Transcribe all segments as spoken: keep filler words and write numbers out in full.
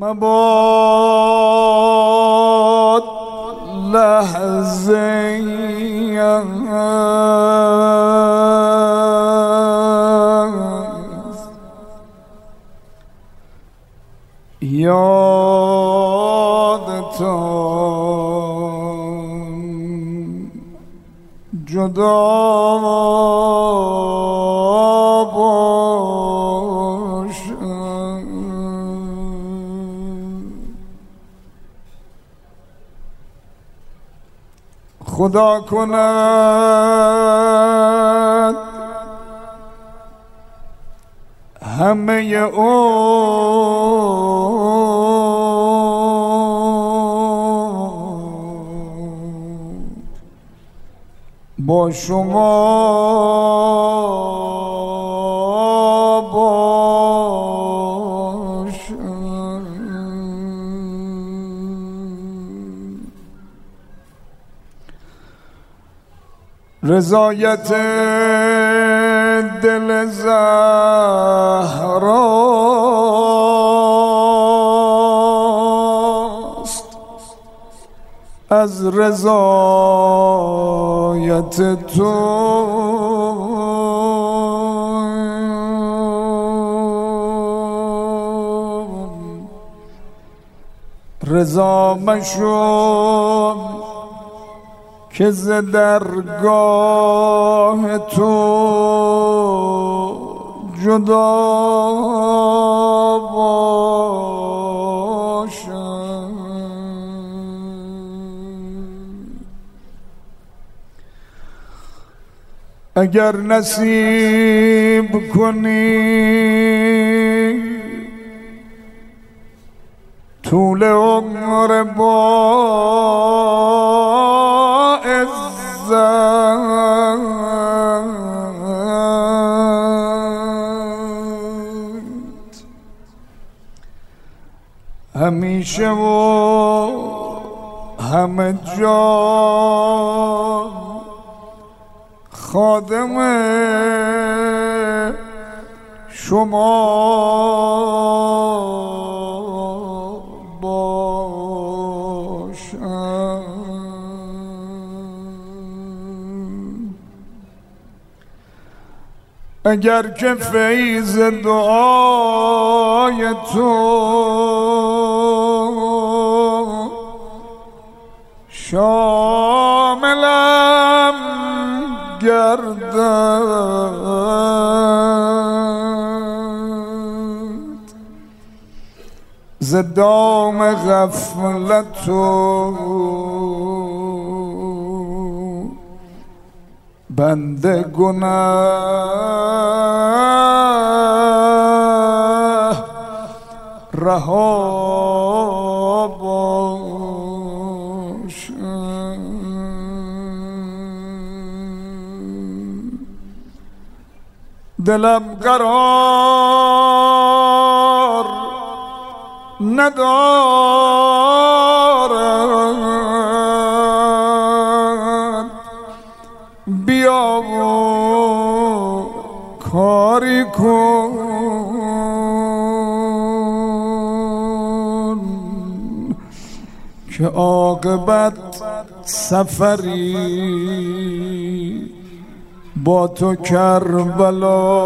مباد لحظه یادتان جدا باشد. خدا کند همه عمر با شما باشم. رضایت دل زهراست از رضایت تو. رضا مشو که ز درگاه تو جدا باشم. اگر نصیب کنی طول عمر با عزت همیشه و همه جا خادم شما باشم. اگر که فیض دعای تو شاملم گردد ز دام غفلت و بنده گناه رها باشم. دلم قرار ندارد بیا و کاری کن که عاقبت سفری با تو کربلا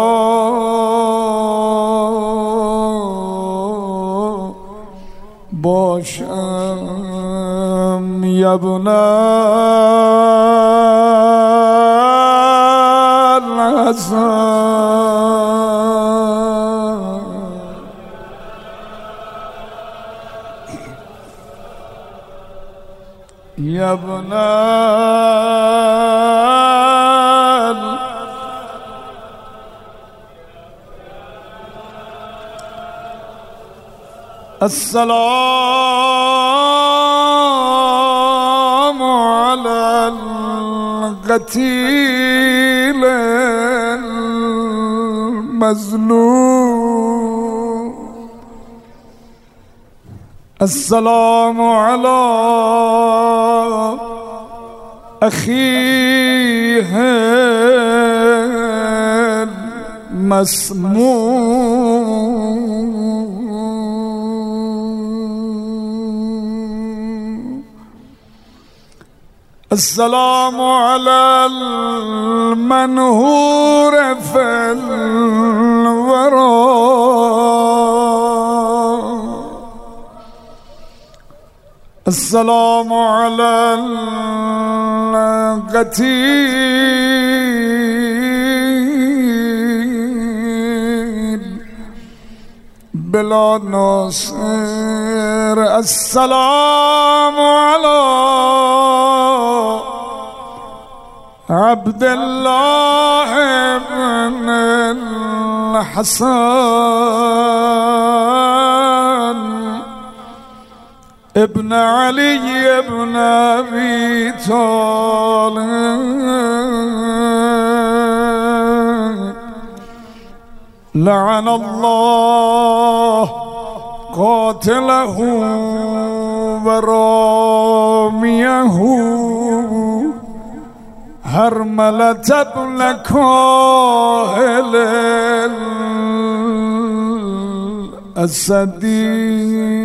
باشم. یبن الحسن یبن السلام على القتيل المظلوم. السلام على أخيه المسموم. السلام على المنهور في الورى، السلام على القتيل بلا ناصر، السلام على عبد الله بن الحسن ابن علي ابن ابي طالب. لعن الله قاتله وراميه هرملة ابن كاهل الأسدي.